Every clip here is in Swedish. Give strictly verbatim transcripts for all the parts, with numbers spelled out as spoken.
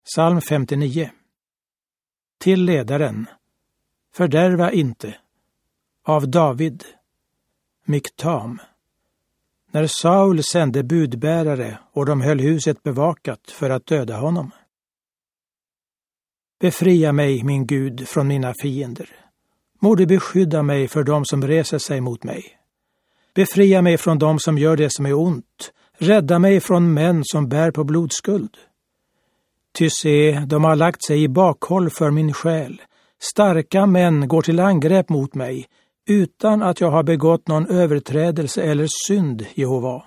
Psalm femtionio. Till ledaren. Fördärva inte. Av David. Miktam. När Saul sände budbärare och de höll huset bevakat för att döda honom. Befria mig, min Gud, från mina fiender. Må du beskydda mig för dem som reser sig mot mig. Befria mig från dem som gör det som är ont. Rädda mig från män som bär på blodskuld. Ty se, de har lagt sig i bakhåll för min själ. Starka män går till angrepp mot mig, utan att jag har begått någon överträdelse eller synd, Jehova.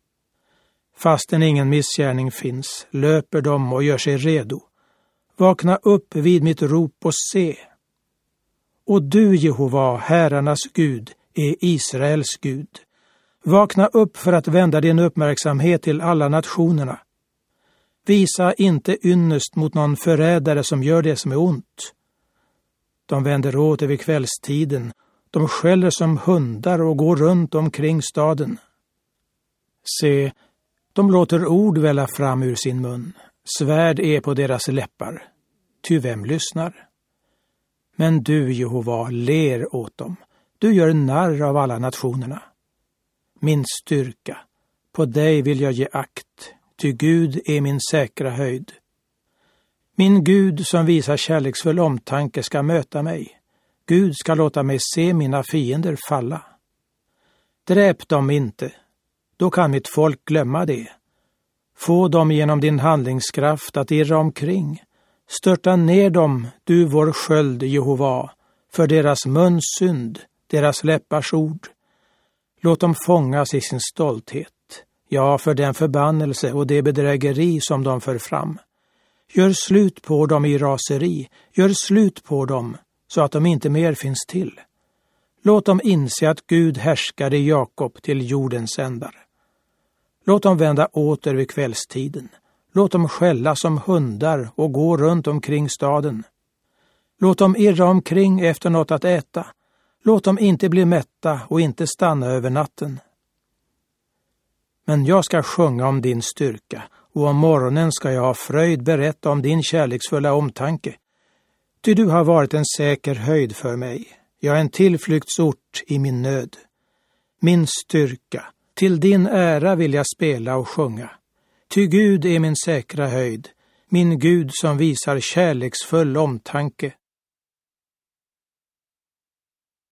Fastän ingen missgärning finns, löper de och gör sig redo. Vakna upp vid mitt rop och se. Och du, Jehova, herrarnas Gud, är Israels Gud. Vakna upp för att vända din uppmärksamhet till alla nationerna. Visa inte ynnest mot någon förrädare som gör det som är ont. De vänder åter vid kvällstiden. De skäller som hundar och går runt omkring staden. Se, de låter ord välla fram ur sin mun. Svärd är på deras läppar. Ty vem lyssnar? Men du, Jehova, ler åt dem. Du gör narr av alla nationerna. Min styrka, på dig vill jag ge akt. Ty Gud är min säkra höjd. Min Gud som visar kärleksfull omtanke ska möta mig. Gud ska låta mig se mina fiender falla. Dräp dem inte, då kan mitt folk glömma det. Få dem genom din handlingskraft att irra omkring. Störta ner dem, du vår sköld, Jehova, för deras muns synd, deras läppars ord. Låt dem fångas i sin stolthet. Ja, för den förbannelse och det bedrägeri som de för fram. Gör slut på dem i raseri, gör slut på dem så att de inte mer finns till. Låt dem inse att Gud härskar i Jakob till jordens ändar. Låt dem vända åter vid kvällstiden. Låt dem skälla som hundar och gå runt omkring staden. Låt dem irra omkring efter något att äta. Låt dem inte bli mätta och inte stanna över natten. Men jag ska sjunga om din styrka, och om morgonen ska jag ha fröjd berätta om din kärleksfulla omtanke. Ty du har varit en säker höjd för mig. Jag är en tillflyktsort i min nöd. Min styrka, till din ära vill jag spela och sjunga. Ty Gud är min säkra höjd, min Gud som visar kärleksfull omtanke.